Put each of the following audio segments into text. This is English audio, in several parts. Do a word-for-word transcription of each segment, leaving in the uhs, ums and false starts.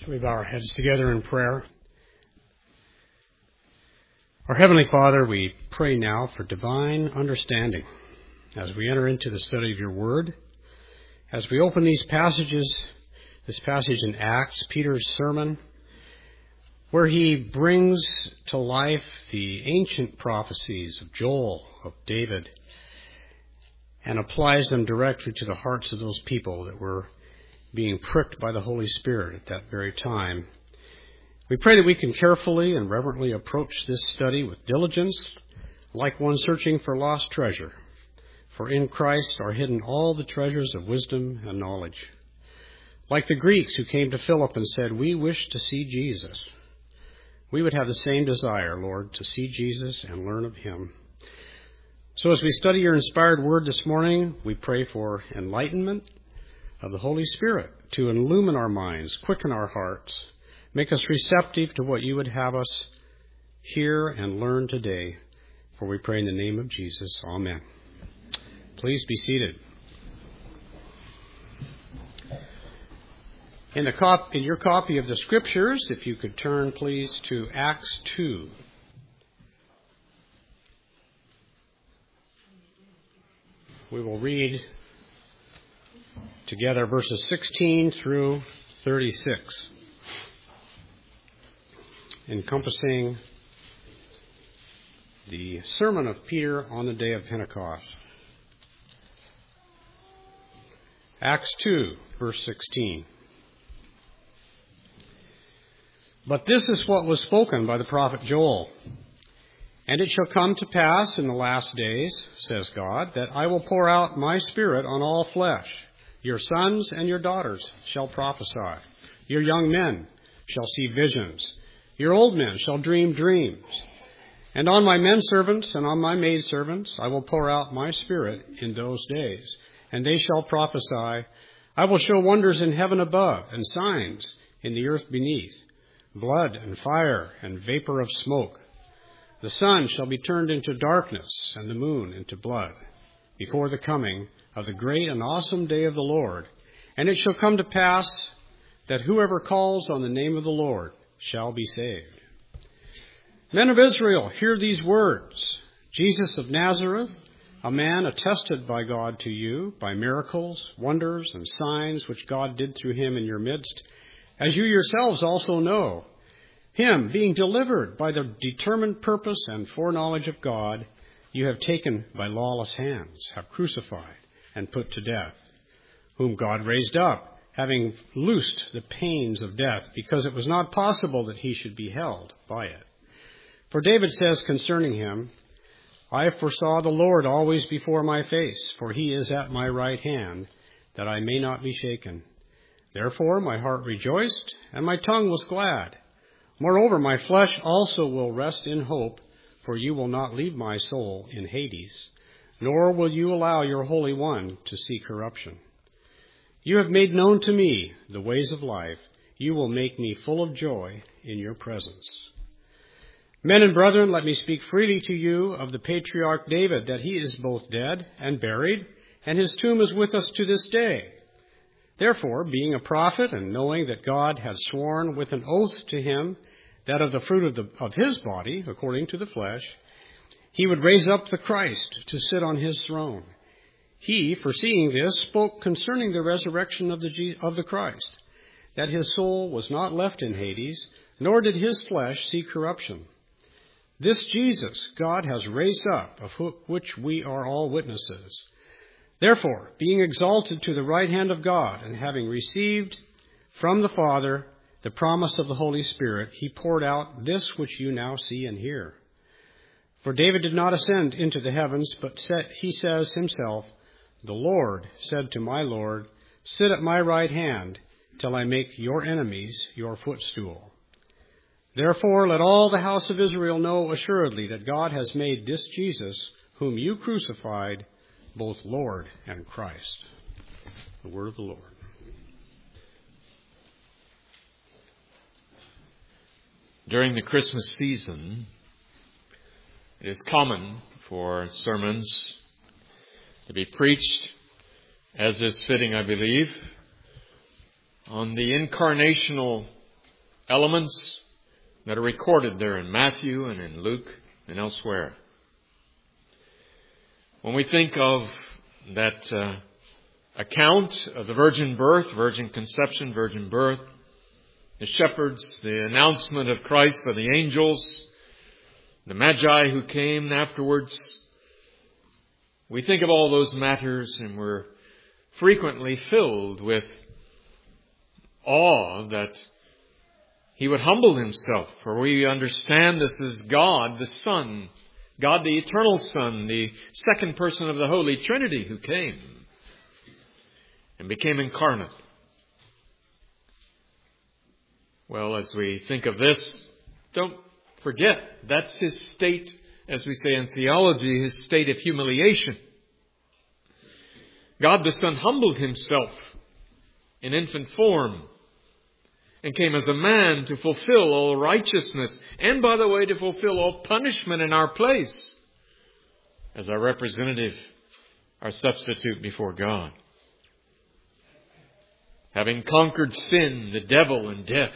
Shall we bow our heads together in prayer? Our Heavenly Father, we pray now for divine understanding as we enter into the study of your word. As we open these passages, this passage in Acts, Peter's sermon, where he brings to life the ancient prophecies of Joel, of David, and applies them directly to the hearts of those people that were being pricked by the Holy Spirit at that very time. We pray that we can carefully and reverently approach this study with diligence, like one searching for lost treasure. For in Christ are hidden all the treasures of wisdom and knowledge. Like the Greeks who came to Philip and said, "We wish to see Jesus." We would have the same desire, Lord, to see Jesus and learn of him. So as we study your inspired word this morning, we pray for enlightenment of the Holy Spirit to illumine our minds, quicken our hearts, make us receptive to what you would have us hear and learn today. For we pray in the name of Jesus. Amen. Please be seated. In, the cop- in your copy of the Scriptures, if you could turn, please, to Acts two. We will read together verses sixteen through thirty-six, encompassing the sermon of Peter on the day of Pentecost. Acts two, verse sixteen. But this is what was spoken by the prophet Joel. And it shall come to pass in the last days, says God, that I will pour out my Spirit on all flesh. Your sons and your daughters shall prophesy. Your young men shall see visions. Your old men shall dream dreams. And on my men servants and on my maid servants I will pour out my Spirit in those days. And they shall prophesy. I will show wonders in heaven above and signs in the earth beneath, blood and fire and vapor of smoke. The sun shall be turned into darkness and the moon into blood before the coming of the great and awesome day of the Lord. And it shall come to pass that whoever calls on the name of the Lord shall be saved. Men of Israel, hear these words. Jesus of Nazareth, a man attested by God to you by miracles, wonders, and signs which God did through him in your midst, as you yourselves also know. Him, being delivered by the determined purpose and foreknowledge of God, you have taken by lawless hands, have crucified and put to death, whom God raised up, having loosed the pains of death, because it was not possible that he should be held by it. For David says concerning him, I foresaw the Lord always before my face, for he is at my right hand, that I may not be shaken. Therefore my heart rejoiced, and my tongue was glad. Moreover, my flesh also will rest in hope, for you will not leave my soul in Hades, nor will you allow your Holy One to see corruption. You have made known to me the ways of life. You will make me full of joy in your presence. Men and brethren, let me speak freely to you of the patriarch David, that he is both dead and buried, and his tomb is with us to this day. Therefore, being a prophet, and knowing that God had sworn with an oath to him that of the fruit of, the, of his body, according to the flesh, he would raise up the Christ to sit on his throne. He, foreseeing this, spoke concerning the resurrection of the, of the Christ, that his soul was not left in Hades, nor did his flesh see corruption. This Jesus God has raised up, of which we are all witnesses. Therefore, being exalted to the right hand of God, and having received from the Father the promise of the Holy Spirit, he poured out this which you now see and hear. For David did not ascend into the heavens, but he says himself, the Lord said to my Lord, sit at my right hand till I make your enemies your footstool. Therefore, let all the house of Israel know assuredly that God has made this Jesus, whom you crucified, both Lord and Christ. The word of the Lord. During the Christmas season, it is common for sermons to be preached, as is fitting, I believe, on the incarnational elements that are recorded there in Matthew and in Luke and elsewhere. When we think of that uh, account of the virgin birth, virgin conception, virgin birth, the shepherds, the announcement of Christ by the angels, the Magi who came afterwards, we think of all those matters and we're frequently filled with awe that He would humble Himself, for we understand this is God the Son, God the eternal Son, the second person of the Holy Trinity who came and became incarnate. Well, as we think of this, don't forget, that's His state, as we say in theology, His state of humiliation. God the Son humbled Himself in infant form and came as a man to fulfill all righteousness and, by the way, to fulfill all punishment in our place as our representative, our substitute before God. Having conquered sin, the devil, and death,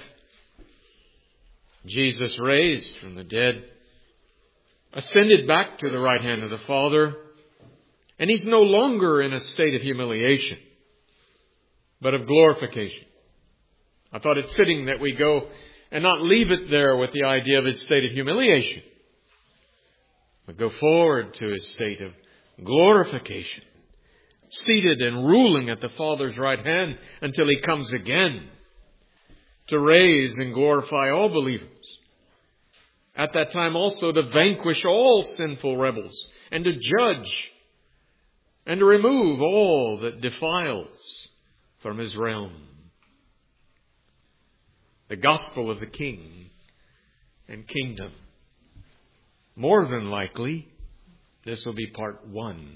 Jesus raised from the dead, ascended back to the right hand of the Father, and He's no longer in a state of humiliation, but of glorification. I thought it fitting that we go and not leave it there with the idea of His state of humiliation, but go forward to His state of glorification, seated and ruling at the Father's right hand until He comes again to raise and glorify all believers. At that time also to vanquish all sinful rebels and to judge and to remove all that defiles from His realm. The gospel of the King and kingdom. More than likely, this will be part one.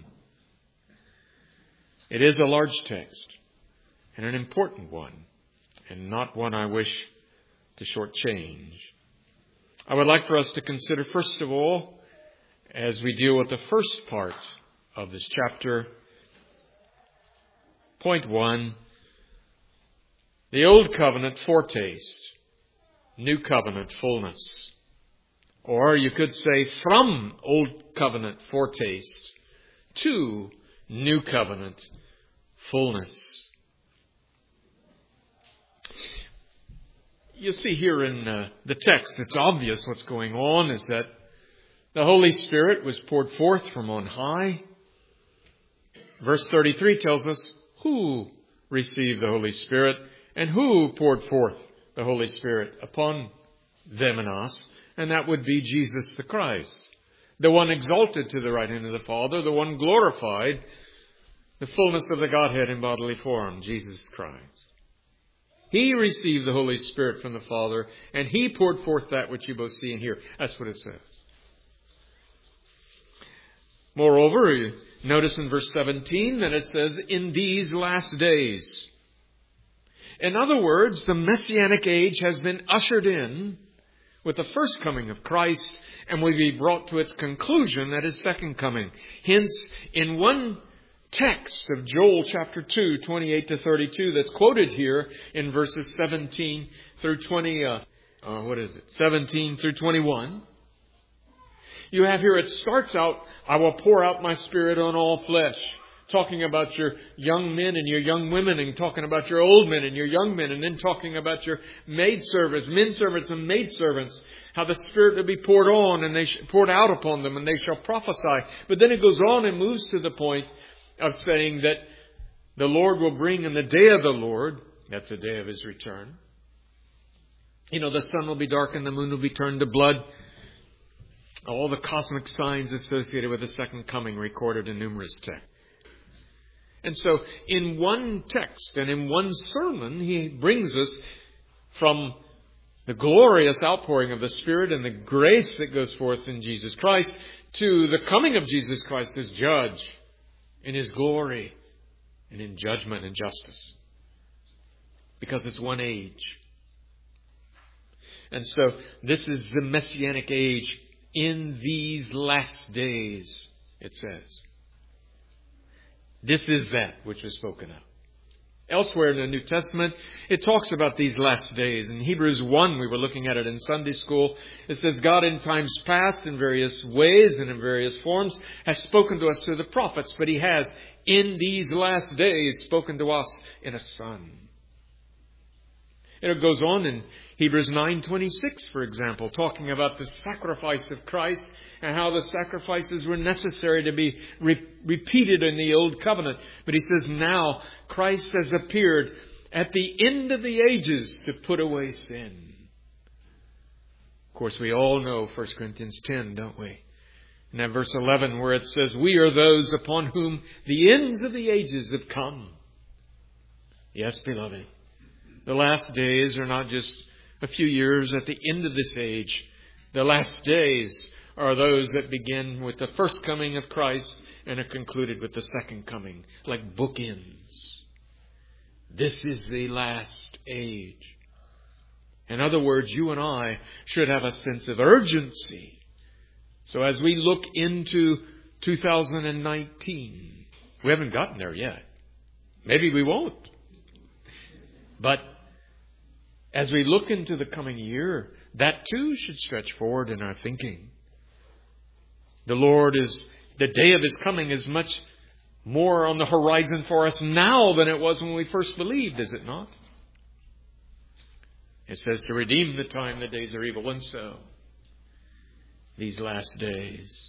It is a large text and an important one, and not one I wish to shortchange. I would like for us to consider, first of all, as we deal with the first part of this chapter, point one, the Old Covenant foretaste, New Covenant fullness. Or you could say from Old Covenant foretaste to New Covenant fullness. You see here in uh, the text, it's obvious what's going on is that the Holy Spirit was poured forth from on high. Verse thirty-three tells us who received the Holy Spirit and who poured forth the Holy Spirit upon them and us. And that would be Jesus the Christ, the one exalted to the right hand of the Father, the one glorified, the fullness of the Godhead in bodily form, Jesus Christ. He received the Holy Spirit from the Father, and He poured forth that which you both see and hear. That's what it says. Moreover, you notice in verse seventeen that it says, in these last days. In other words, the Messianic age has been ushered in with the first coming of Christ and will be brought to its conclusion at His second coming. Hence, in one text of Joel chapter two, twenty-eight to thirty-two, that's quoted here in verses seventeen through twenty, uh, uh, what is it? seventeen through twenty-one. You have here, it starts out, I will pour out my Spirit on all flesh. Talking about your young men and your young women, and talking about your old men and your young men, and then talking about your maidservants, men servants and maidservants, how the Spirit will be poured on and they sh- poured out upon them, and they shall prophesy. But then it goes on and moves to the point of saying that the Lord will bring in the day of the Lord, that's the day of His return. You know, the sun will be darkened, the moon will be turned to blood. All the cosmic signs associated with the second coming recorded in numerous texts. And so in one text and in one sermon, He brings us from the glorious outpouring of the Spirit and the grace that goes forth in Jesus Christ to the coming of Jesus Christ as judge in His glory and in judgment and justice. Because it's one age. And so this is the Messianic age in these last days, it says. This is that which was spoken of. Elsewhere in the New Testament, it talks about these last days. In Hebrews one, we were looking at it in Sunday school. It says, God in times past, in various ways and in various forms, has spoken to us through the prophets, but He has, in these last days, spoken to us in a Son. And it goes on in Hebrews nine twenty-six, for example, talking about the sacrifice of Christ and how the sacrifices were necessary to be re- repeated in the Old Covenant. But he says, now Christ has appeared at the end of the ages to put away sin. Of course, we all know First Corinthians ten, don't we? In that verse eleven where it says, we are those upon whom the ends of the ages have come. Yes, beloved. The last days are not just a few years at the end of this age. The last days are those that begin with the first coming of Christ and are concluded with the second coming, like bookends. This is the last age. In other words, you and I should have a sense of urgency. So as we look into two thousand nineteen, we haven't gotten there yet. Maybe we won't. But as we look into the coming year, that too should stretch forward in our thinking. The Lord is, the day of His coming is much more on the horizon for us now than it was when we first believed, is it not? It says to redeem the time, the days are evil, and so these last days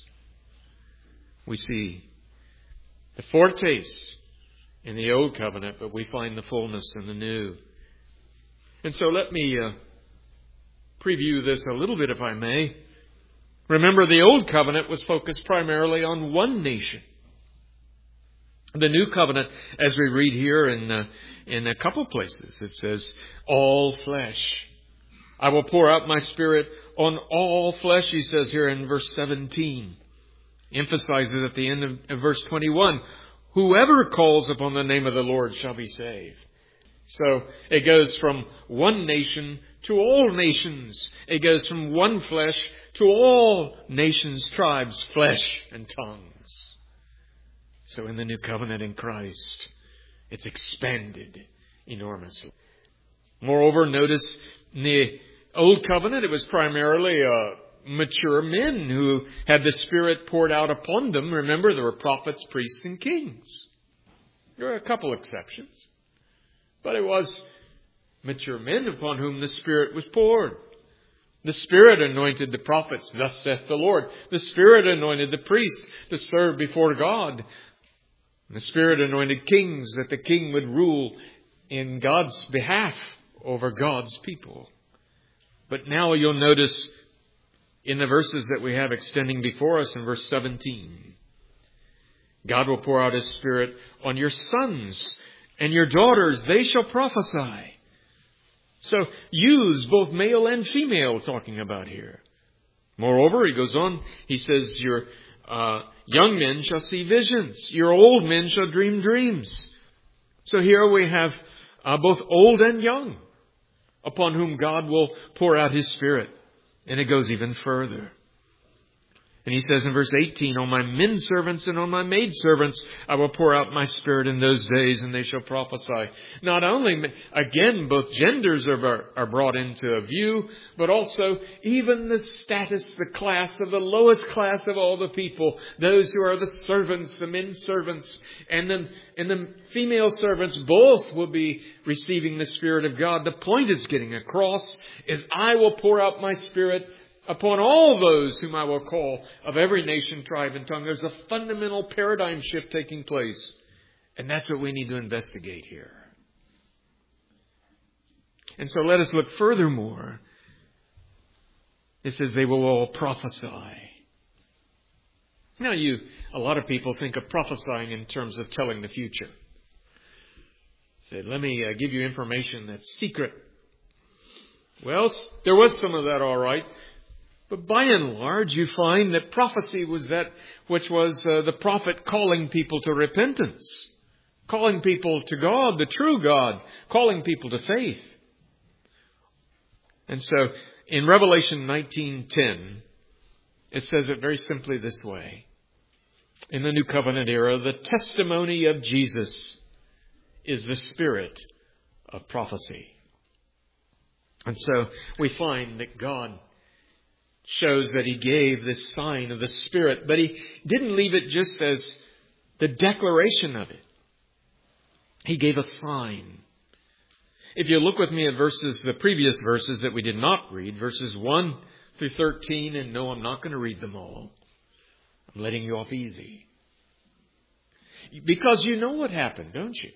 we see the foretaste in the Old Covenant, but we find the fullness in the New. And so let me uh, preview this a little bit, if I may. Remember, the Old Covenant was focused primarily on one nation. The New Covenant, as we read here in uh, in a couple places, it says, all flesh. I will pour out my Spirit on all flesh, he says here in verse seventeen. Emphasizes at the end of, of verse twenty-one, whoever calls upon the name of the Lord shall be saved. So it goes from one nation to all nations. It goes from one flesh to all nations, tribes, flesh, and tongues. So in the new covenant in Christ, it's expanded enormously. Moreover, notice in the old covenant, it was primarily uh, mature men who had the Spirit poured out upon them. Remember, there were prophets, priests, and kings. There are a couple exceptions. But it was mature men upon whom the Spirit was poured. The Spirit anointed the prophets, thus saith the Lord. The Spirit anointed the priests to serve before God. The Spirit anointed kings that the king would rule in God's behalf over God's people. But now you'll notice in the verses that we have extending before us in verse seventeen, God will pour out His Spirit on your sons and your daughters, they shall prophesy. So use both male and female talking about here. Moreover, he goes on, he says, your uh, young men shall see visions. Your old men shall dream dreams. So here we have uh, both old and young upon whom God will pour out His Spirit. And it goes even further. And he says in verse eighteen, on my men servants and on my maid servants, I will pour out my Spirit in those days, and they shall prophesy. Not only, again, both genders are, are brought into view, but also even the status, the class of the lowest class of all the people, those who are the servants, the men servants, and the, and the female servants, both will be receiving the Spirit of God. The point is getting across is I will pour out my Spirit upon all those whom I will call of every nation, tribe, and tongue. There's a fundamental paradigm shift taking place. And that's what we need to investigate here. And so let us look furthermore. It says they will all prophesy. Now you, a lot of people think of prophesying in terms of telling the future. Say, let me uh, give you information that's secret. Well, there was some of that, all right. But by and large, you find that prophecy was that which was uh, the prophet calling people to repentance, calling people to God, the true God, calling people to faith. And so in Revelation nineteen ten, it says it very simply this way. In the New Covenant era, the testimony of Jesus is the spirit of prophecy. And so we find that God shows that He gave this sign of the Spirit, but He didn't leave it just as the declaration of it. He gave a sign. If you look with me at verses, the previous verses that we did not read, verses one through thirteen, and no, I'm not going to read them all. I'm letting you off easy. Because you know what happened, don't you?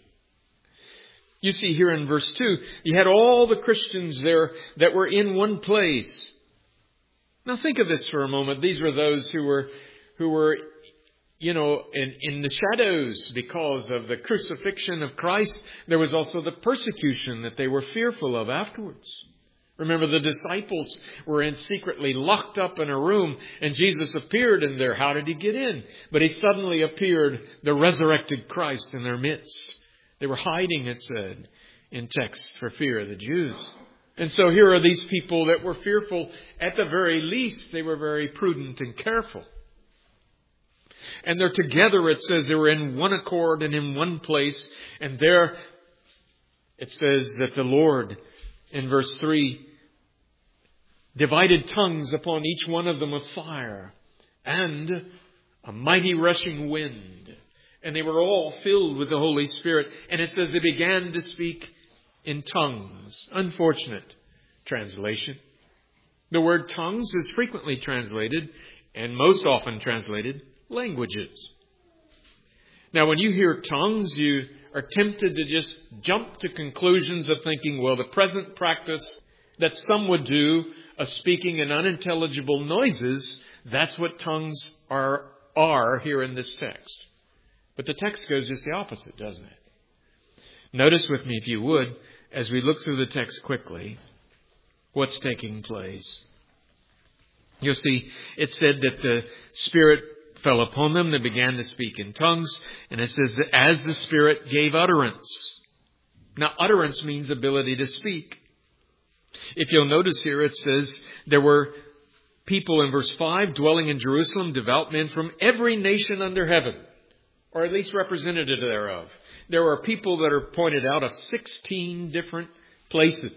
You see here in verse two, you had all the Christians there that were in one place. Now think of this for a moment. These were those who were, who were, you know, in, in the shadows because of the crucifixion of Christ. There was also the persecution that they were fearful of afterwards. Remember, the disciples were in secretly locked up in a room, and Jesus appeared in there. How did He get in? But He suddenly appeared, the resurrected Christ, in their midst. They were hiding, it said, in text for fear of the Jews. And so here are these people that were fearful. At the very least, they were very prudent and careful. And they're together, it says, they were in one accord and in one place. And there, it says that the Lord, in verse three, divided tongues upon each one of them of fire and a mighty rushing wind. And they were all filled with the Holy Spirit. And it says they began to speak in tongues. Unfortunate translation. The word tongues is frequently translated, and most often translated, languages. Now, when you hear tongues, you are tempted to just jump to conclusions of thinking, well, the present practice that some would do of speaking in unintelligible noises, that's what tongues are, are here in this text. But the text goes just the opposite, doesn't it? Notice with me, if you would, as we look through the text quickly, what's taking place. You'll see, it said that the Spirit fell upon them. They began to speak in tongues. And it says that as the Spirit gave utterance. Now, utterance means ability to speak. If you'll notice here, it says there were people in verse five dwelling in Jerusalem, devout men from every nation under heaven, or at least representative thereof. There are people that are pointed out of sixteen different places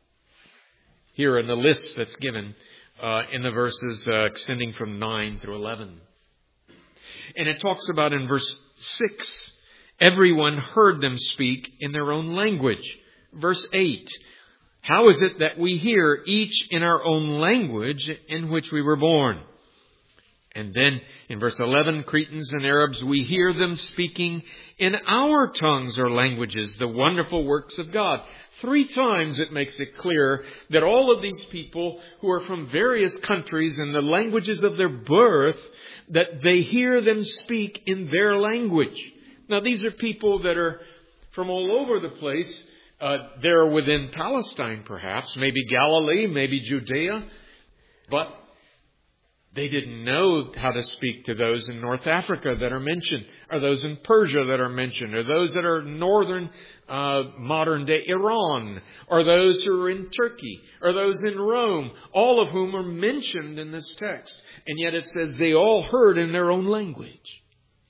here in the list that's given uh, in the verses uh, extending from nine through eleven. And it talks about in verse six, everyone heard them speak in their own language. Verse eight, how is it that we hear each in our own language in which we were born? And then in verse eleven, Cretans and Arabs, we hear them speaking in our tongues or languages, the wonderful works of God. Three times it makes it clear that all of these people who are from various countries and the languages of their birth, that they hear them speak in their language. Now, these are people that are from all over the place. Uh, they're within Palestine, perhaps, maybe Galilee, maybe Judea, but they didn't know how to speak to those in North Africa that are mentioned, or those in Persia that are mentioned, or those that are northern, uh, modern day Iran, or those who are in Turkey, or those in Rome, all of whom are mentioned in this text. And yet it says they all heard in their own language.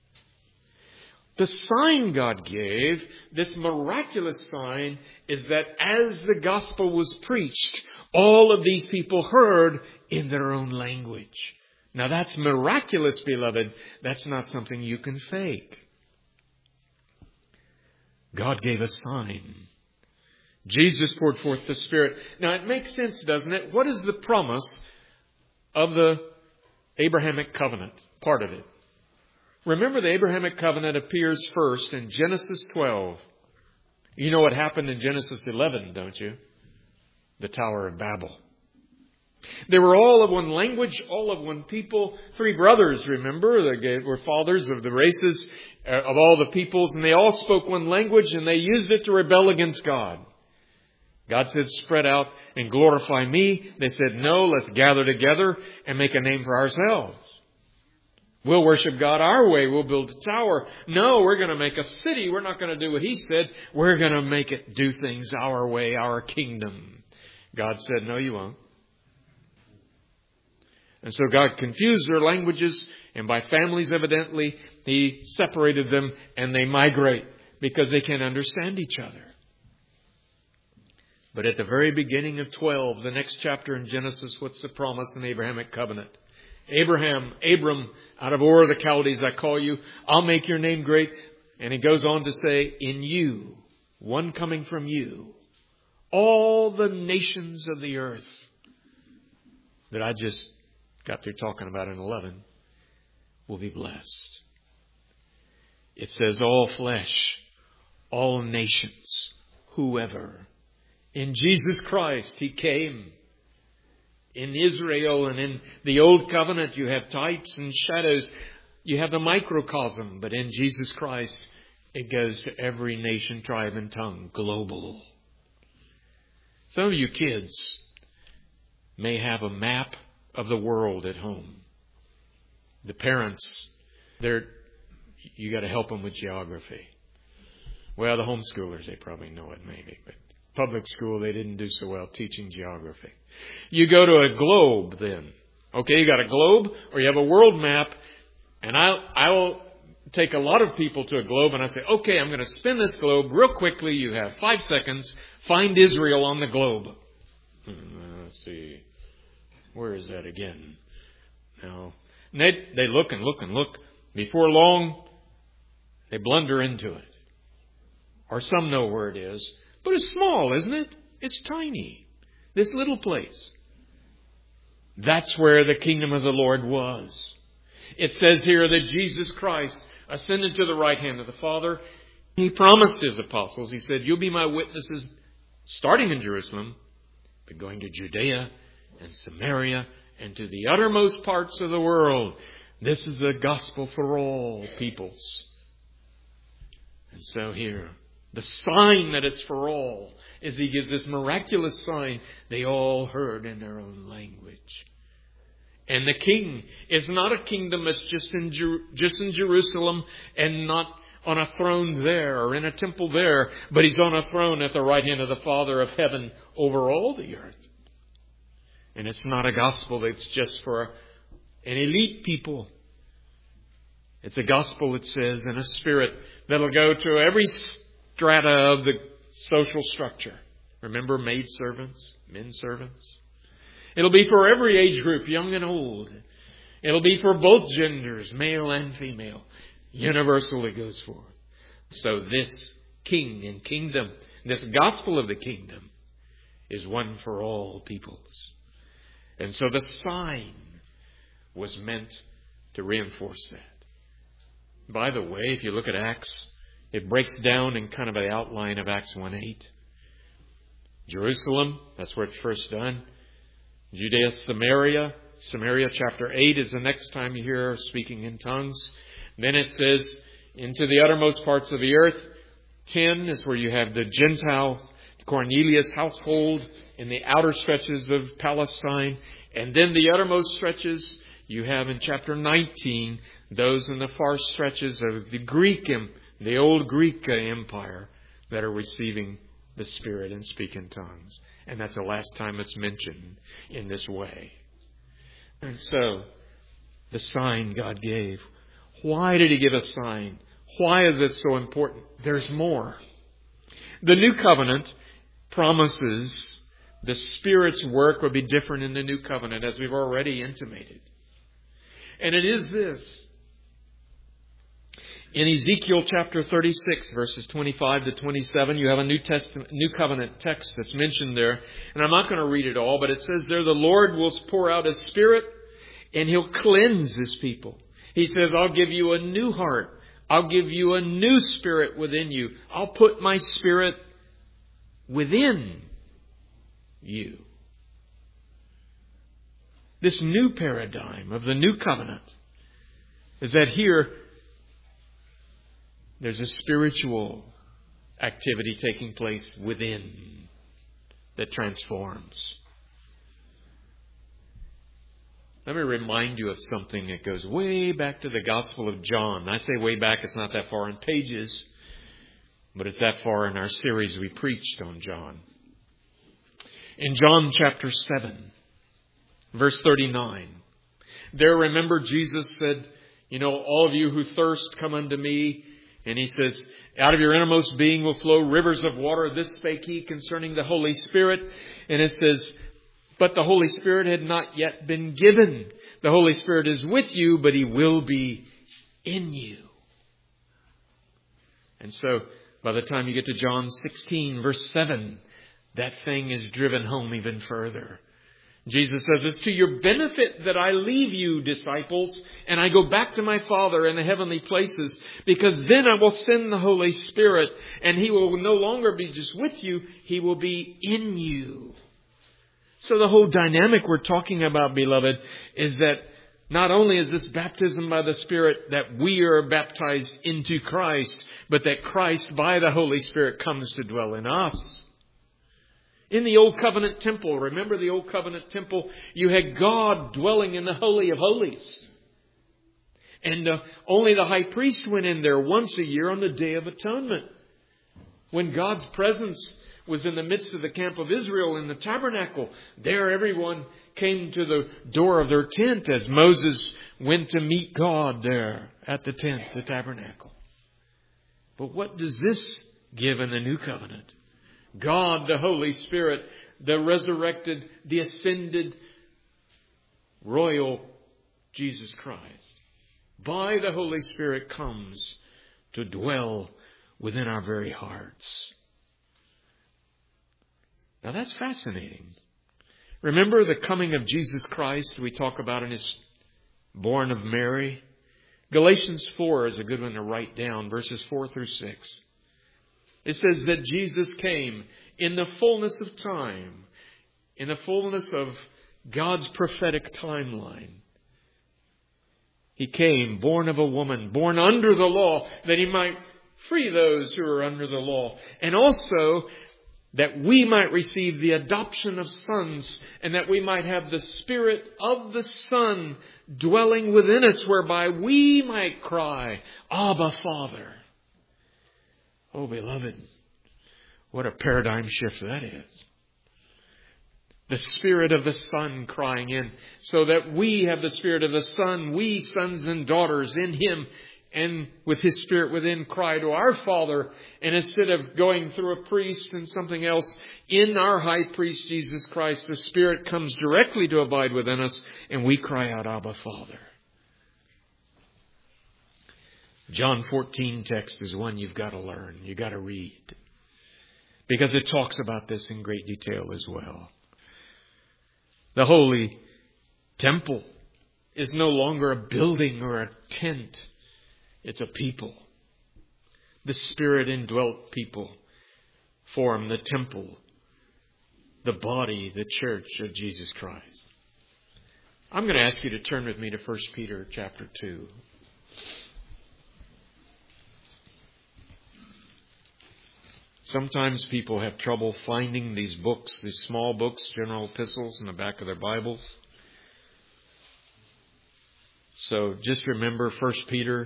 The sign God gave, this miraculous sign, is that as the gospel was preached, all of these people heard in their own language. Now that's miraculous, beloved. That's not something you can fake. God gave a sign. Jesus poured forth the Spirit. Now it makes sense, doesn't it? What is the promise of the Abrahamic covenant? Part of it. Remember, the Abrahamic covenant appears first in Genesis twelve. You know what happened in Genesis eleven, don't you? The Tower of Babel. They were all of one language, all of one people. Three brothers, remember, they were fathers of the races of all the peoples, and they all spoke one language, and they used it to rebel against God. God said, spread out and glorify me. They said, no, let's gather together and make a name for ourselves. We'll worship God our way. We'll build a tower. No, we're going to make a city. We're not going to do what He said. We're going to make it do things our way, our kingdom. God said, no, you won't. And so God confused their languages, and by families, evidently, He separated them, and they migrate because they can't understand each other. But at the very beginning of twelve, the next chapter in Genesis, what's the promise in the Abrahamic covenant? Abraham, Abram, out of Ur of the Chaldees, I call you. I'll make your name great. And he goes on to say, in you, one coming from you, all the nations of the earth that I just got through talking about in eleven will be blessed. It says all flesh, all nations, whoever. In Jesus Christ, He came. In Israel and in the Old Covenant, you have types and shadows. You have the microcosm. But in Jesus Christ, it goes to every nation, tribe, and tongue. Global. Some of you kids may have a map of the world at home. The parents, they're, you got to help them with geography. Well, the homeschoolers, they probably know it maybe, but public school, they didn't do so well teaching geography. You go to a globe then. Okay, you got a globe or you have a world map, and I'll, I'll take a lot of people to a globe and I say, okay, I'm going to spin this globe real quickly. You have five seconds. Find Israel on the globe. Hmm, let's see. Where is that again? Now, they, they look and look and look. Before long, they blunder into it. Or some know where it is. But it's small, isn't it? It's tiny. This little place. That's where the kingdom of the Lord was. It says here that Jesus Christ ascended to the right hand of the Father. He promised His apostles. He said, you'll be my witnesses starting in Jerusalem, but going to Judea and Samaria and to the uttermost parts of the world. This is a gospel for all peoples. And so here, the sign that it's for all is He gives this miraculous sign they all heard in their own language. And the king is not a kingdom that's just in Jer- just in Jerusalem and not on a throne there or in a temple there, but He's on a throne at the right hand of the Father of heaven over all the earth. And it's not a gospel that's just for an elite people. It's a gospel, it says, in a spirit that'll go to every strata of the social structure. Remember maid servants, men servants? It'll be for every age group, young and old. It'll be for both genders, male and female. Universally goes forth. So this king and kingdom, this gospel of the kingdom, is one for all peoples. And so the sign was meant to reinforce that. By the way, if you look at Acts, it breaks down in kind of an outline of Acts one eight. Jerusalem, that's where it's first done. Judea, Samaria. Samaria chapter eight is the next time you hear her speaking in tongues. Then it says, into the uttermost parts of the earth. ten is where you have the Gentiles, Cornelius' household in the outer stretches of Palestine. And then the uttermost stretches you have in chapter nineteen, those in the far stretches of the Greek, the old Greek empire that are receiving the Spirit and speak in tongues. And that's the last time it's mentioned in this way. And so, the sign God gave. Why did He give a sign? Why is it so important? There's more. The new covenant promises the Spirit's work will be different in the new covenant, as we've already intimated. And it is this. In Ezekiel chapter thirty-six, verses twenty-five to twenty-seven, you have a New Testament, New Covenant text that's mentioned there. And I'm not going to read it all, but it says there, the Lord will pour out His Spirit and He'll cleanse His people. He says, I'll give you a new heart. I'll give you a new spirit within you. I'll put my Spirit within you. This new paradigm of the new covenant is that here there's a spiritual activity taking place within that transforms. Let me remind you of something that goes way back to the Gospel of John. I say way back, it's not that far in pages, but it's that far in our series we preached on John. In John chapter seven, verse thirty-nine, there, remember, Jesus said, you know, all of you who thirst, come unto me. And He says, Out of your innermost being will flow rivers of water. This spake he concerning the Holy Spirit. And it says, but the Holy Spirit had not yet been given. The Holy Spirit is with you, but he will be in you. And so, by the time you get to John sixteen, verse seven, that thing is driven home even further. Jesus says, it's to your benefit that I leave you, disciples, and I go back to my Father in the heavenly places, because then I will send the Holy Spirit, and he will no longer be just with you, he will be in you. So the whole dynamic we're talking about, beloved, is that not only is this baptism by the Spirit that we are baptized into Christ, but that Christ by the Holy Spirit comes to dwell in us. In the Old Covenant temple, remember the Old Covenant temple, you had God dwelling in the Holy of Holies. And uh, only the high priest went in there once a year on the Day of Atonement. When God's presence was in the midst of the camp of Israel in the tabernacle, there everyone came to the door of their tent as Moses went to meet God there at the tent, the tabernacle. But what does this give in the New Covenant? God, the Holy Spirit, the resurrected, the ascended, royal Jesus Christ, by the Holy Spirit comes to dwell within our very hearts. Now that's fascinating. Remember the coming of Jesus Christ we talk about in his born of Mary? Galatians four is a good one to write down, verses four through six. It says that Jesus came in the fullness of time, in the fullness of God's prophetic timeline. He came born of a woman, born under the law, that he might free those who are under the law. And also that we might receive the adoption of sons, and that we might have the Spirit of the Son dwelling within us, whereby we might cry, Abba, Father. Oh, beloved, what a paradigm shift that is. The Spirit of the Son crying in, so that we have the Spirit of the Son, we sons and daughters in him, and with his Spirit within cry to our Father. And instead of going through a priest and something else, in our high priest Jesus Christ, the Spirit comes directly to abide within us, and we cry out, Abba, Father. John fourteen text is one you've got to learn. You've got to read. Because it talks about this in great detail as well. The holy temple is no longer a building or a tent. It's a people. The Spirit indwelt people form the temple, the body, the church of Jesus Christ. I'm going to ask you to turn with me to First Peter chapter two. Sometimes people have trouble finding these books, these small books, general epistles in the back of their Bibles. So just remember First Peter.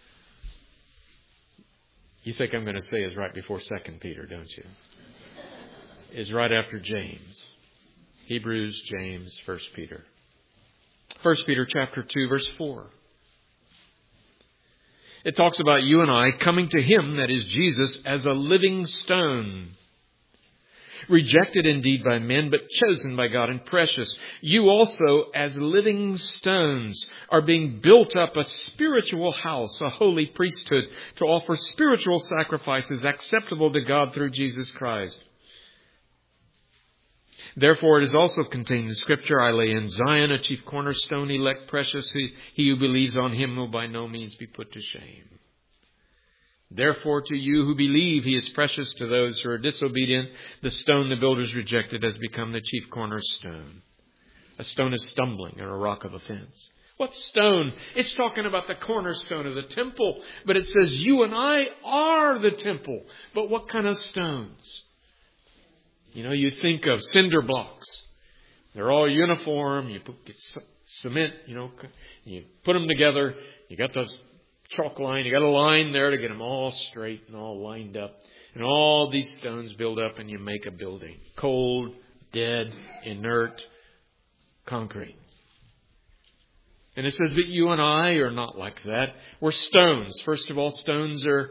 You think I'm going to say is right before Second Peter, don't you? Is right after James. Hebrews, James, First Peter. First Peter chapter two, verse four. It talks about you and I coming to him, that is Jesus, as a living stone. Rejected indeed by men, but chosen by God and precious. You also, as living stones, are being built up a spiritual house, a holy priesthood, to offer spiritual sacrifices acceptable to God through Jesus Christ. Therefore, it is also contained in Scripture, I lay in Zion a chief cornerstone, elect, precious. He, he who believes on him will by no means be put to shame. Therefore, to you who believe, he is precious. To those who are disobedient, the stone the builders rejected has become the chief cornerstone. A stone of stumbling and a rock of offense. What stone? It's talking about the cornerstone of the temple. But it says you and I are the temple. But what kind of stones? You know, you think of cinder blocks. They're all uniform. You put cement, you know, you put them together. You got those chalk line. You got a line there to get them all straight and all lined up. And all these stones build up and you make a building. Cold, dead, inert, concrete. And it says that you and I are not like that. We're stones. First of all, stones are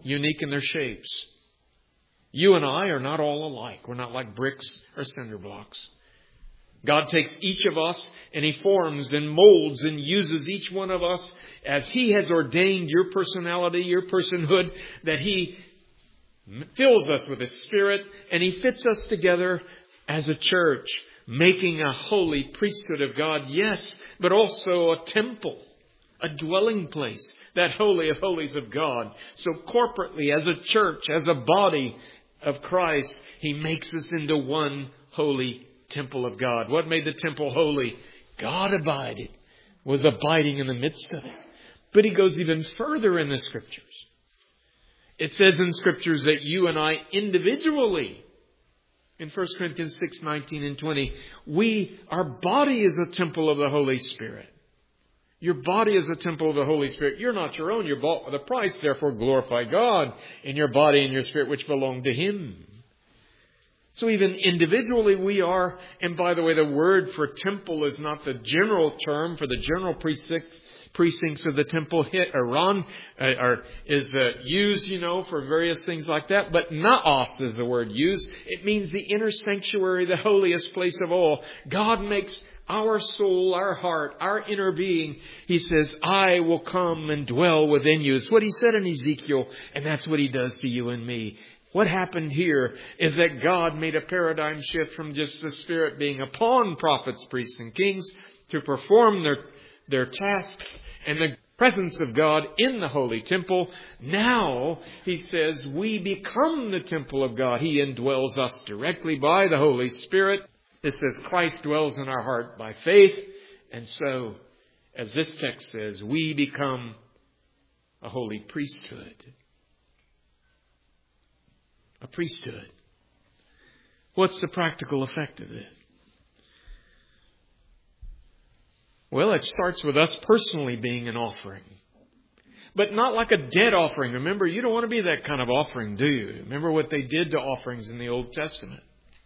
unique in their shapes. You and I are not all alike. We're not like bricks or cinder blocks. God takes each of us and He forms and molds and uses each one of us as He has ordained your personality, your personhood, that He fills us with His Spirit and He fits us together as a church, making a holy priesthood of God, yes, but also a temple, a dwelling place, that holy of holies of God. So corporately, as a church, as a body of Christ, He makes us into one holy temple of God. What made the temple holy? God abided, was abiding in the midst of it. But He goes even further in the Scriptures. It says in Scriptures that you and I individually, in First Corinthians six, nineteen and twenty, we, our body is a temple of the Holy Spirit. Your body is a temple of the Holy Spirit. You're not your own. You're bought with a price. Therefore, glorify God in your body and your spirit, which belong to Him. So even individually we are, and by the way, the word for temple is not the general term for the general precincts, precincts of the temple. Hit Iran uh, or is uh, used, you know, for various things like that. But naos is the word used. It means the inner sanctuary, the holiest place of all. God makes our soul, our heart, our inner being. He says, I will come and dwell within you. It's what He said in Ezekiel, and that's what He does to you and me. What happened here is that God made a paradigm shift from just the Spirit being upon prophets, priests, and kings to perform their, their tasks and the presence of God in the holy temple. Now, He says, we become the temple of God. He indwells us directly by the Holy Spirit. It says Christ dwells in our heart by faith. And so, as this text says, we become a holy priesthood. A priesthood. What's the practical effect of this? Well, it starts with us personally being an offering. But not like a dead offering. Remember, you don't want to be that kind of offering, do you? Remember what they did to offerings in the Old Testament.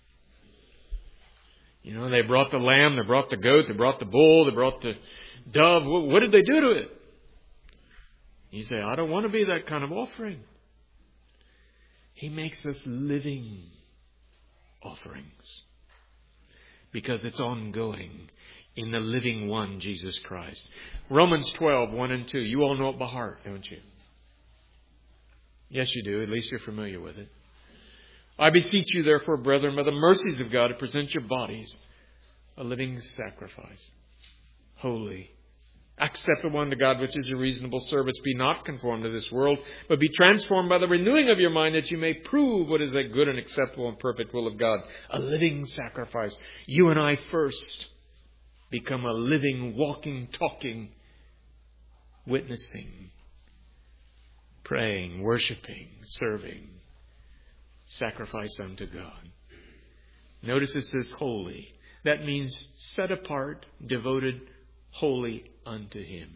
You know, they brought the lamb, they brought the goat, they brought the bull, they brought the dove. What did they do to it? You say, I don't want to be that kind of offering. He makes us living offerings because it's ongoing in the living one, Jesus Christ. Romans twelve, one and two. You all know it by heart, don't you? Yes, you do. At least you're familiar with it. I beseech you, therefore, brethren, by the mercies of God, to present your bodies a living sacrifice, holy, acceptable unto God, which is your reasonable service. Be not conformed to this world, but be transformed by the renewing of your mind, that you may prove what is that good and acceptable and perfect will of God. A living sacrifice. You and I first become a living, walking, talking, witnessing, praying, worshiping, serving sacrifice unto God. Notice it says holy. That means set apart, devoted, holy unto Him.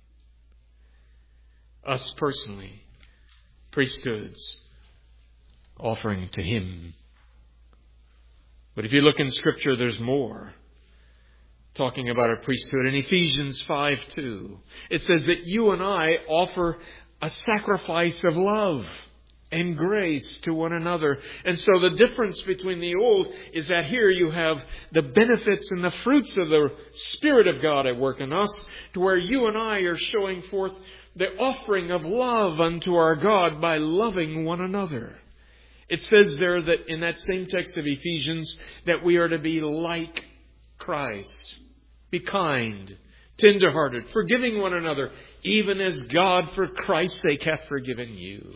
Us personally, priesthoods, offering to Him. But if you look in Scripture, there's more. Talking about our priesthood in Ephesians five two. It says that you and I offer a sacrifice of love and grace to one another. And so the difference between the old is that here you have the benefits and the fruits of the Spirit of God at work in us, to where you and I are showing forth the offering of love unto our God by loving one another. It says there that in that same text of Ephesians that we are to be like Christ. Be kind, tenderhearted, forgiving one another, even as God for Christ's sake hath forgiven you.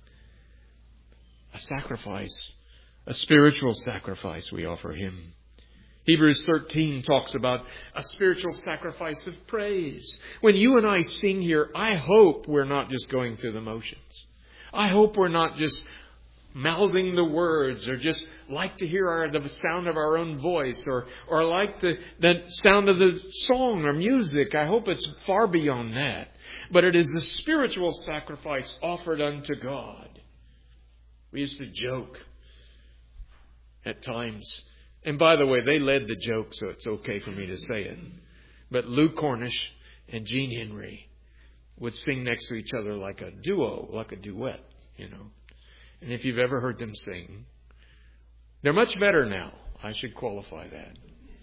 A sacrifice, a spiritual sacrifice we offer Him. Hebrews thirteen talks about a spiritual sacrifice of praise. When you and I sing here, I hope we're not just going through the motions. I hope we're not just mouthing the words, or just like to hear our, the sound of our own voice, or, or like the, the sound of the song or music. I hope it's far beyond that. But it is a spiritual sacrifice offered unto God. We used to joke at times. And by the way, they led the joke, so it's okay for me to say it. But Lou Cornish and Gene Henry would sing next to each other like a duo, like a duet. you know. And if you've ever heard them sing, they're much better now. I should qualify that.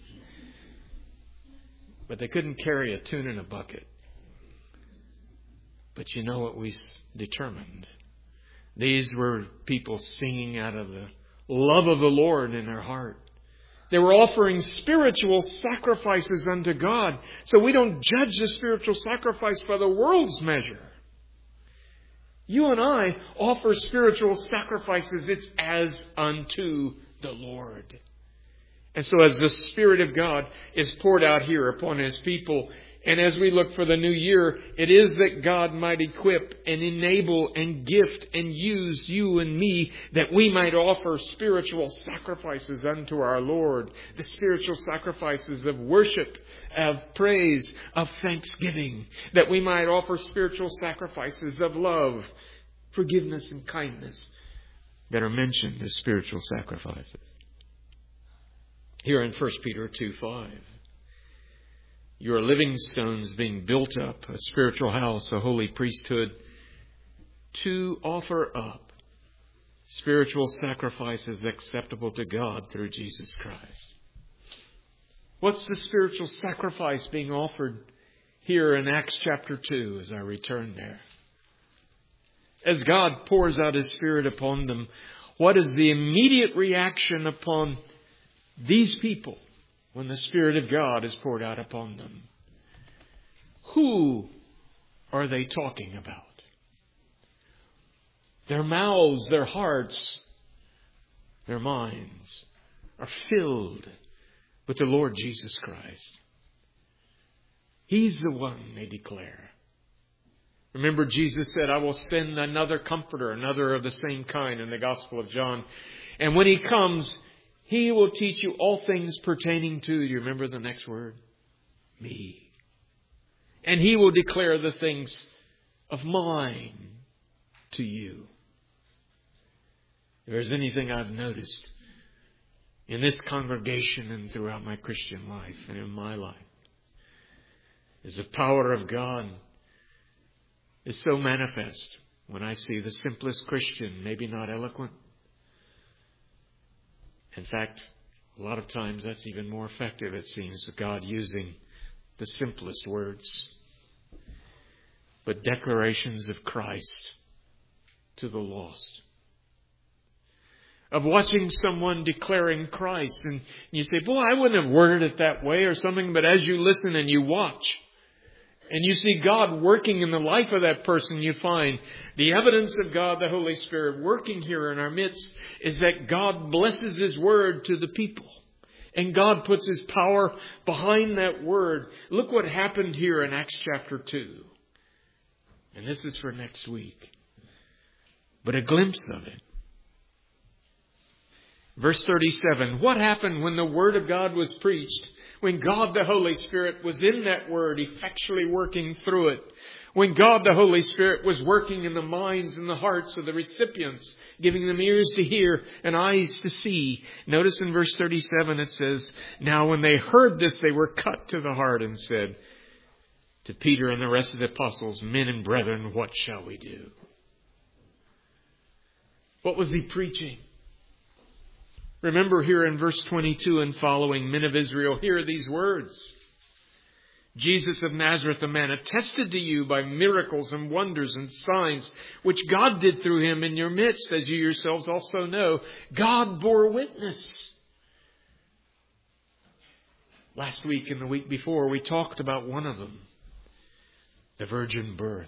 But they couldn't carry a tune in a bucket. But you know what we determined? These were people singing out of the love of the Lord in their heart. They were offering spiritual sacrifices unto God. So we don't judge the spiritual sacrifice by the world's measure. You and I offer spiritual sacrifices. It's as unto the Lord. And so as the Spirit of God is poured out here upon His people, and as we look for the new year, it is that God might equip and enable and gift and use you and me that we might offer spiritual sacrifices unto our Lord. The spiritual sacrifices of worship, of praise, of thanksgiving. That we might offer spiritual sacrifices of love, forgiveness and kindness that are mentioned as spiritual sacrifices. Here in First Peter two five. You are living stones being built up, a spiritual house, a holy priesthood, to offer up spiritual sacrifices acceptable to God through Jesus Christ. What's the spiritual sacrifice being offered here in Acts chapter two as I return there? As God pours out His Spirit upon them, what is the immediate reaction upon these people when the Spirit of God is poured out upon them? Who are they talking about? Their mouths, their hearts, their minds are filled with the Lord Jesus Christ. He's the one they declare. Remember, Jesus said, I will send another comforter, another of the same kind in the Gospel of John. And when He comes, He will teach you all things pertaining to, you remember the next word? Me. And He will declare the things of mine to you. If there's anything I've noticed in this congregation and throughout my Christian life and in my life, is the power of God is so manifest when I see the simplest Christian, maybe not eloquent. In fact, a lot of times that's even more effective, it seems, with God using the simplest words, but declarations of Christ to the lost. Of watching someone declaring Christ, and you say, boy, I wouldn't have worded it that way or something, but as you listen and you watch, and you see God working in the life of that person, you find the evidence of God, the Holy Spirit, working here in our midst is that God blesses His word to the people. And God puts His power behind that word. Look what happened here in Acts chapter two. And this is for next week. But a glimpse of it. Verse thirty-seven. What happened when the word of God was preached? When God the Holy Spirit was in that word, effectually working through it. When God the Holy Spirit was working in the minds and the hearts of the recipients, giving them ears to hear and eyes to see. Notice in verse thirty-seven it says, now when they heard this, they were cut to the heart and said to Peter and the rest of the apostles, men and brethren, what shall we do? What was He preaching? Remember here in verse twenty-two and following, men of Israel, hear these words. Jesus of Nazareth, a man attested to you by miracles and wonders and signs, which God did through Him in your midst, as you yourselves also know. God bore witness. Last week and the week before, we talked about one of them, the virgin birth.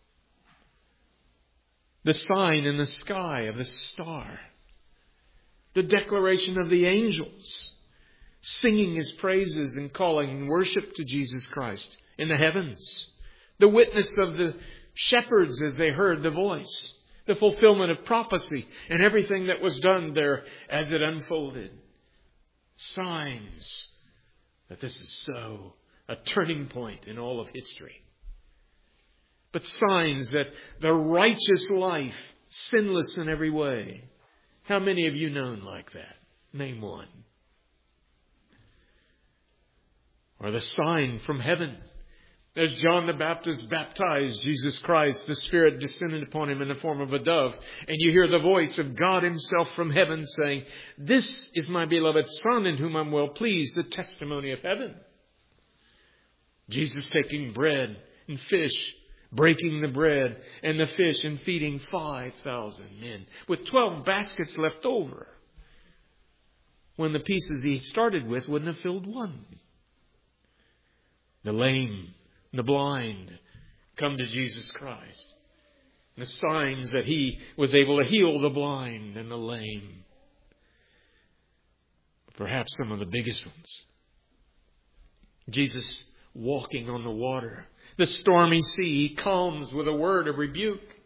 The sign in the sky of the star. The declaration of the angels singing His praises and calling worship to Jesus Christ in the heavens. The witness of the shepherds as they heard the voice. The fulfillment of prophecy and everything that was done there as it unfolded. Signs that this is so a turning point in all of history. But signs that the righteous life, sinless in every way. How many of you known like that? Name one. Or the sign from heaven As John the Baptist baptized Jesus Christ, the Spirit descended upon him in the form of a dove. And you hear the voice of God himself from heaven saying, "This is my beloved Son in whom I'm well pleased," the testimony of heaven. Jesus taking bread and fish, breaking the bread and the fish and feeding five thousand men with twelve baskets left over, when the pieces he started with wouldn't have filled one. The lame, the blind come to Jesus Christ. The signs that he was able to heal the blind and the lame. Perhaps some of the biggest ones. Jesus walking on the water. The stormy sea he calms with a word of rebuke.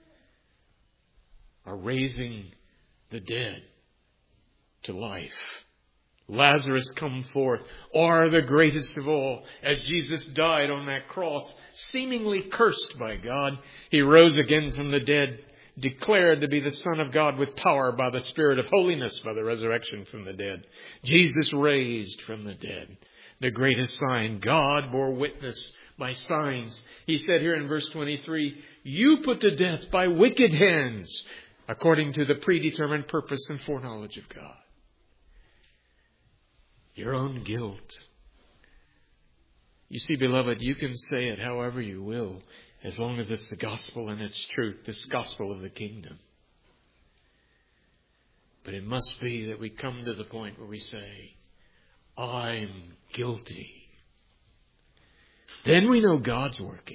Are raising the dead to life. Lazarus come forth, or the greatest of all, as Jesus died on that cross, seemingly cursed by God, he rose again from the dead, declared to be the Son of God with power by the Spirit of holiness, by the resurrection from the dead. Jesus raised from the dead. The greatest sign. God bore witness by signs. He said here in verse twenty-three, "You put to death by wicked hands, according to the predetermined purpose and foreknowledge of God." Your own guilt. You see, beloved, you can say it however you will, as long as it's the gospel and it's truth, this gospel of the kingdom. But it must be that we come to the point where we say, "I'm guilty." Then we know God's working.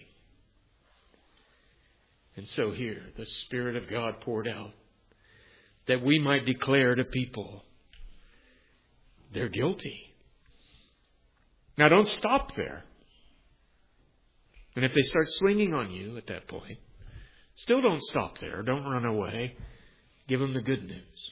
And so here, the Spirit of God poured out, that we might declare to people, they're guilty. Now don't stop there. And if they start swinging on you at that point, still don't stop there. Don't run away. Give them the good news.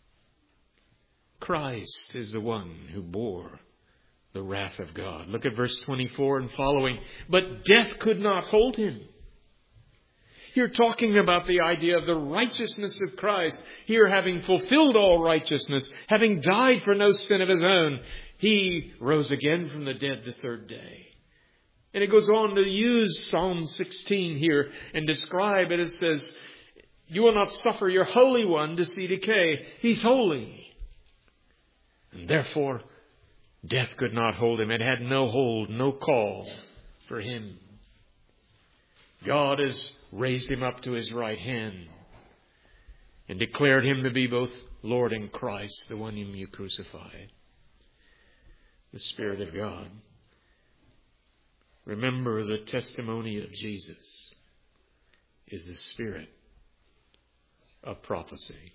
Christ is the one who bore the wrath of God. Look at verse twenty-four and following. But death could not hold him. Here talking about the idea of the righteousness of Christ. Here having fulfilled all righteousness, having died for no sin of his own, he rose again from the dead the third day. And it goes on to use Psalm sixteen here and describe it. It says, "You will not suffer your Holy One to see decay." He's holy. And therefore, death could not hold him. It had no hold, no call for him. God has raised him up to his right hand and declared him to be both Lord and Christ, the one whom you crucified. The Spirit of God. Remember, the testimony of Jesus is the spirit of prophecy.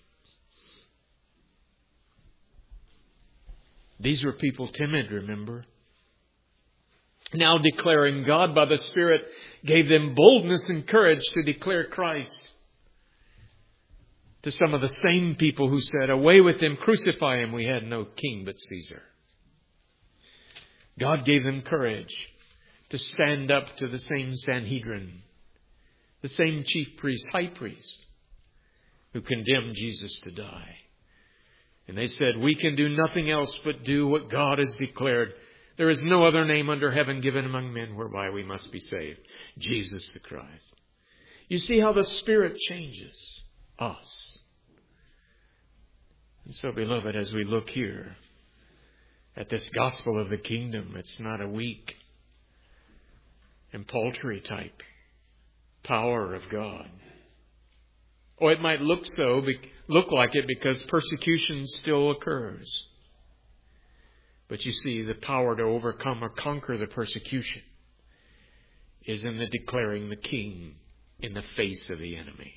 These were people timid, remember? Now declaring God by the Spirit gave them boldness and courage to declare Christ. To some of the same people who said, "Away with him, crucify him, we had no king but Caesar." God gave them courage to stand up to the same Sanhedrin, the same chief priest, high priest, who condemned Jesus to die. And they said, "We can do nothing else but do what God has declared. There is no other name under heaven given among men whereby we must be saved. Jesus the Christ." You see how the Spirit changes us. And so, beloved, as we look here at this gospel of the kingdom, it's not a weak and paltry type power of God. Or it might look so, look like it because persecution still occurs. But you see, the power to overcome or conquer the persecution is in the declaring the King in the face of the enemy.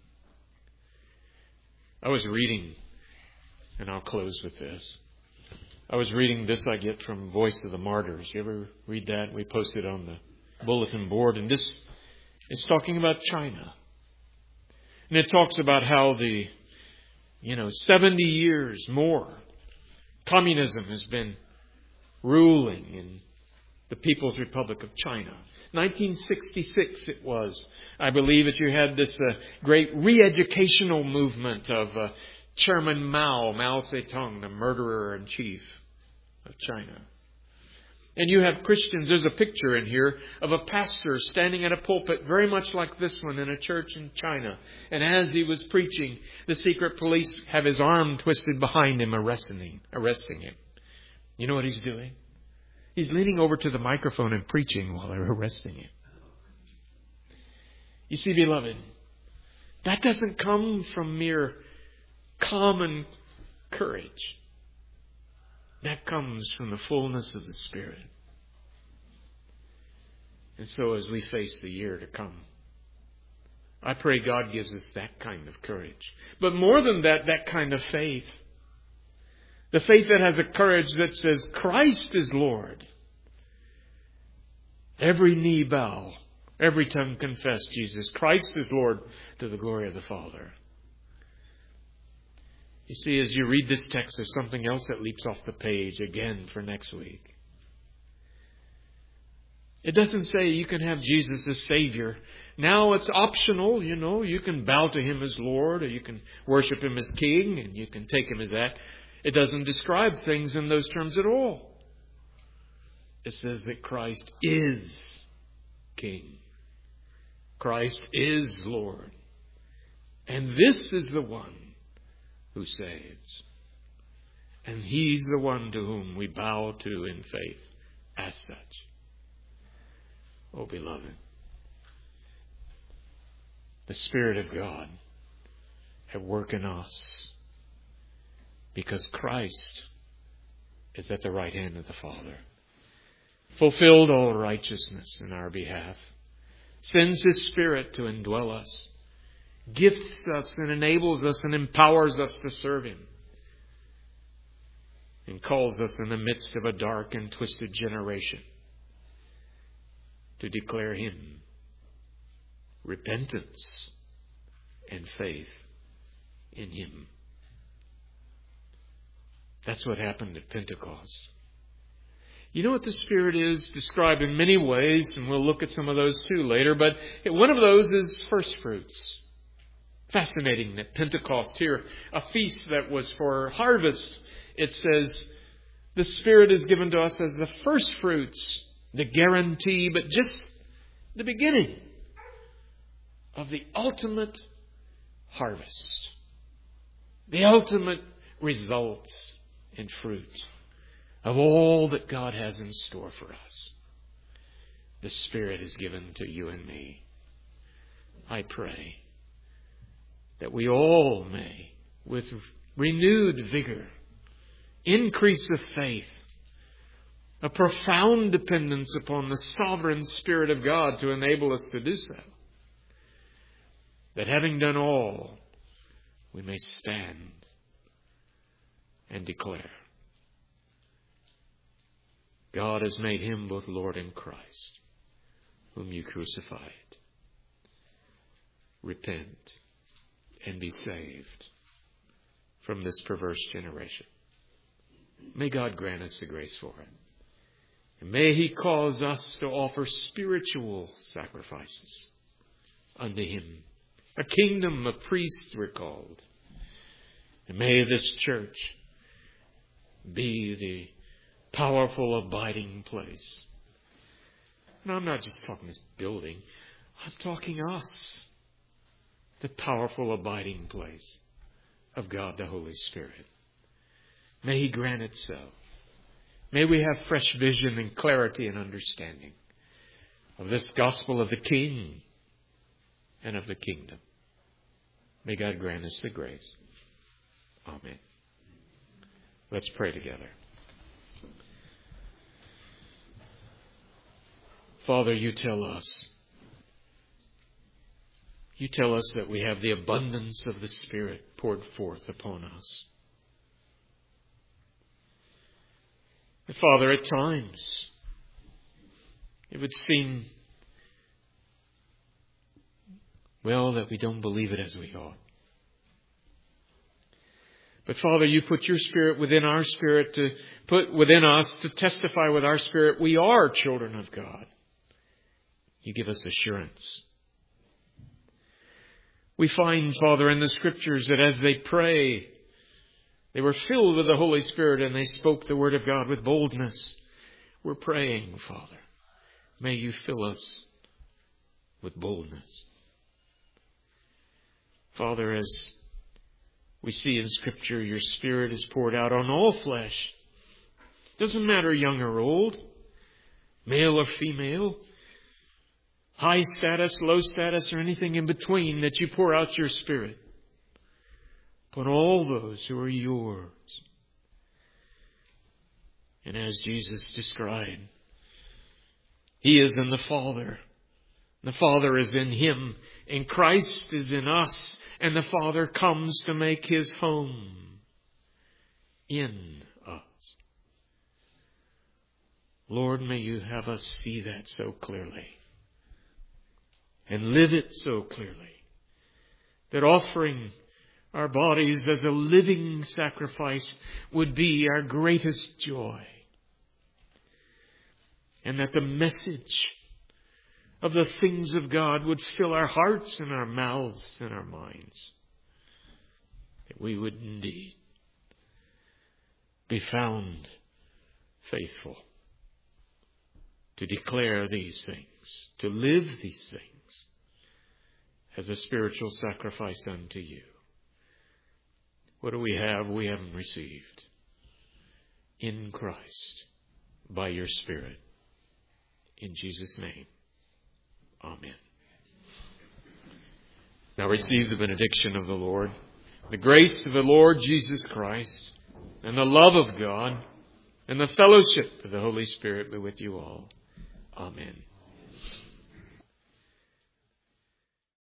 I was reading, and I'll close with this. I was reading this I get from Voice of the Martyrs. You ever read that? We posted on the bulletin board. And this is talking about China. And it talks about how the, you know, seventy years more communism has been ruling in the People's Republic of China. nineteen sixty-six it was. I believe that you had this uh, great re-educational movement of uh, Chairman Mao, Mao Zedong, the murderer in chief of China. And you have Christians, there's a picture in here of a pastor standing at a pulpit very much like this one in a church in China. And as he was preaching, the secret police have his arm twisted behind him, arresting him. Arresting him. You know what he's doing? He's leaning over to the microphone and preaching while they're arresting him. You see, beloved, that doesn't come from mere common courage. That comes from the fullness of the Spirit. And so as we face the year to come, I pray God gives us that kind of courage. But more than that, that kind of faith. The faith that has a courage that says, Christ is Lord. Every knee bow, every tongue confess Jesus Christ is Lord to the glory of the Father. You see, as you read this text, there's something else that leaps off the page again for next week. It doesn't say you can have Jesus as Savior. Now it's optional, you know. You can bow to Him as Lord, or you can worship Him as King, and you can take Him as that. It doesn't describe things in those terms at all. It says that Christ is King. Christ is Lord. And this is the one who saves. And He's the one to whom we bow to in faith as such. Oh, beloved, the Spirit of God at work in us because Christ is at the right hand of the Father, fulfilled all righteousness in our behalf, sends His Spirit to indwell us, gifts us and enables us and empowers us to serve Him, and calls us in the midst of a dark and twisted generation to declare Him repentance and faith in Him. That's what happened at Pentecost. You know what the Spirit is described in many ways, and we'll look at some of those too later, but one of those is first fruits. Fascinating that Pentecost here, a feast that was for harvest, it says the Spirit is given to us as the first fruits, the guarantee, but just the beginning of the ultimate harvest. The ultimate results in fruit of all that God has in store for us. The Spirit is given to you and me. I pray that we all may, with renewed vigor, increase of faith, a profound dependence upon the sovereign Spirit of God to enable us to do so, that having done all, we may stand and declare, God has made Him both Lord and Christ, whom you crucified. Repent and be saved from this perverse generation. May God grant us the grace for it. And may He cause us to offer spiritual sacrifices unto Him. A kingdom of priests we're called. And may this church be the powerful abiding place. And I'm not just talking this building. I'm talking us. The powerful abiding place of God the Holy Spirit. May He grant it so. May we have fresh vision and clarity and understanding of this gospel of the King and of the kingdom. May God grant us the grace. Amen. Let's pray together. Father, you tell us, you tell us that we have the abundance of the Spirit poured forth upon us. And Father, at times, it would seem, well, that we don't believe it as we ought. But Father, you put your Spirit within our spirit to put within us to testify with our spirit we are children of God. You give us assurance. We find, Father, in the Scriptures that as they pray, they were filled with the Holy Spirit and they spoke the Word of God with boldness. we're praying, Father, may you fill us with boldness. Father, as we see in Scripture, your Spirit is poured out on all flesh. Doesn't matter young or old, male or female, high status, low status, or anything in between, that you pour out your Spirit upon all those who are yours. And as Jesus described, He is in the Father. The Father is in Him, and Christ is in us, and the Father comes to make His home in us. Lord, may you have us see that so clearly and live it so clearly, that offering our bodies as a living sacrifice would be our greatest joy, and that the message of the things of God would fill our hearts and our mouths and our minds, that we would indeed be found faithful to declare these things, to live these things as a spiritual sacrifice unto you. What do we have? We haven't received in Christ by your Spirit. In Jesus' name. Amen. Now receive the benediction of the Lord. The grace of the Lord Jesus Christ, and the love of God, and the fellowship of the Holy Spirit be with you all. Amen.